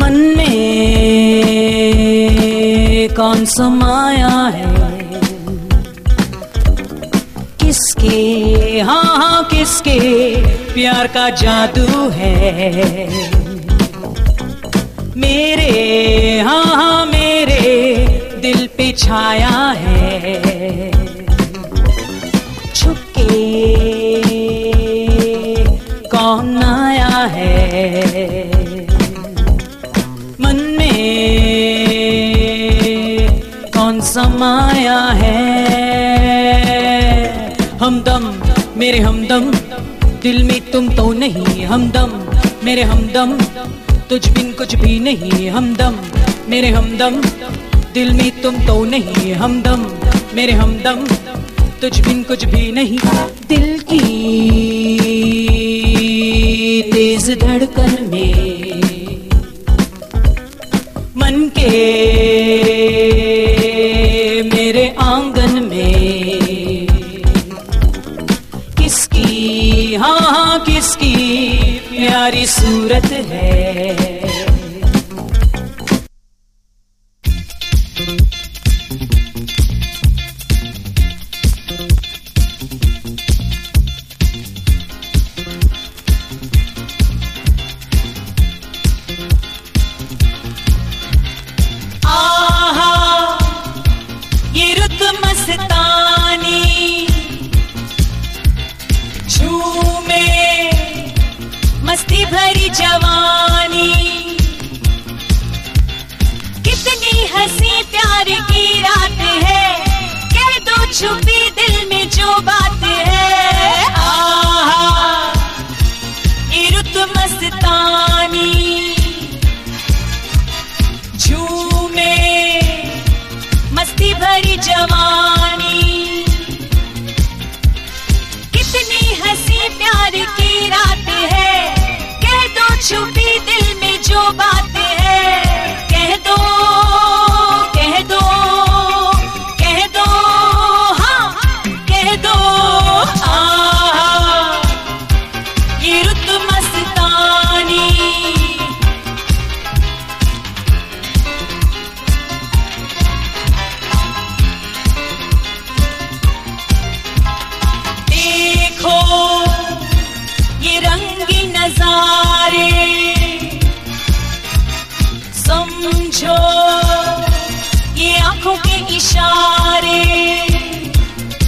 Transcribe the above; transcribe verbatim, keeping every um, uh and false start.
मन में कौन समाया है, किसके हाँ हाँ किसके प्यार का जादू है। मेरे हाँ हाँ मेरे दिल पे छाया है, छुपके कौन आया है। मन में कौन समाया है। हमदम मेरे हमदम, दिल में तुम तो नहीं हमदम मेरे हमदम, तुझ बिन कुछ भी नहीं हमदम मेरे हमदम, दिल में तुम तो नहीं हमदम मेरे हमदम, तुझ बिन कुछ भी नहीं। दिल की तेज धड़कन में, मन के मेरे आंगन में, किसकी हाँ हाँ किसकी प्यारी सूरत है। मस्तानी झूमे मस्ती भरी जवानी, कितनी हंसी प्यार की रात है, कह दो छुपी दिल में जो बात है। आहा ये रुत मस्तानी झूमे मस्ती भरी जवानी, कितनी हंसी प्यार की रात है, कह दो छुपी दिल में जो बात है। कह दो कह दो कह दो हाँ कह दो। आहा ये रुत मस्तानी ये रंगी नजारे, समझो ये आंखों के इशारे।